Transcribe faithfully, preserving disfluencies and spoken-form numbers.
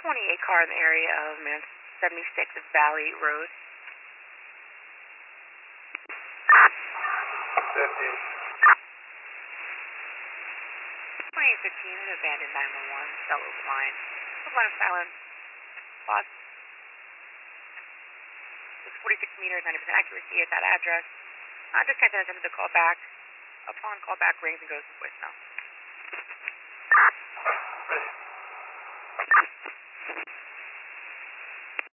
twenty-eight car in the area of man seventy-six Valley Road. fifty. twenty-eight fifteen, an abandoned nine one one, cell open line. Open line of silence. Lost. forty-six meters, ninety percent accuracy at that address. Uh, disconnected and attempted to call back. Upon call back, rings and goes to voicemail.